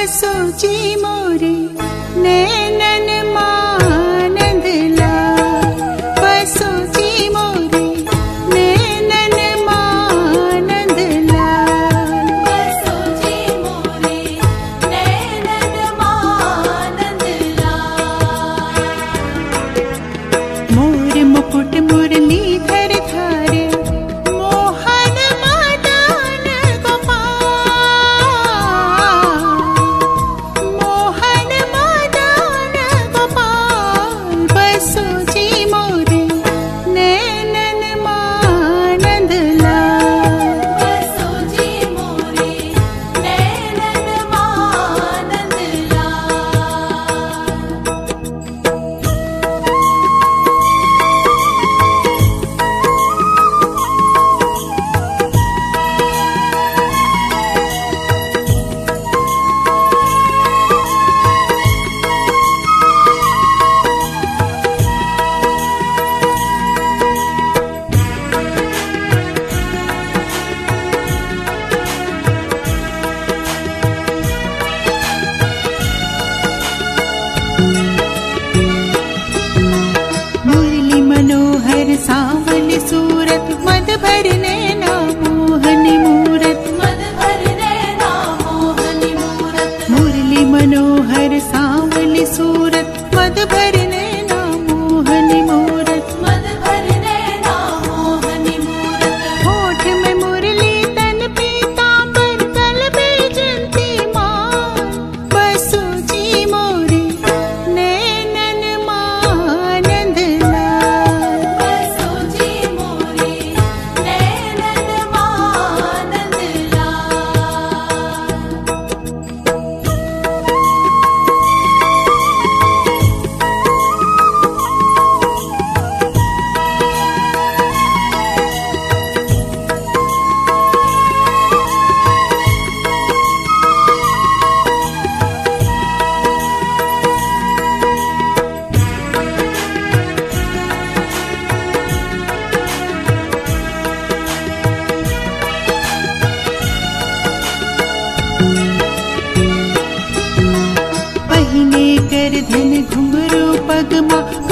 सोची मोरे नैनन मानंद लाल, सोची मोरे नैनन मानंद लाल, सोची मोरे नैनन मानंद लाल। मोर मुकुट मुरलीधर धारे मोहन मदन गोपाल, मोहन मदन गोपाल, सोची मोरे नैनन मानंद लाल, सोची मोरे नैनन मानंद मुरली मनोहर सांवल सूरत, मद भर नैना मोहनी मूरत, मद भर नैना मोहनी मूरत। मुरली मनोहर सांवल सूरत, मद भर नैना मोहनी मूरत, मद भर नैना मोहनी मूरत। होठ में मुरली तन पीतांबर, गल बैजंती माल, सोची मोरे नैनन मानंद लाल, सोची मोरे नैनन मानंद पहिने कर धन घुंघरू पगमा,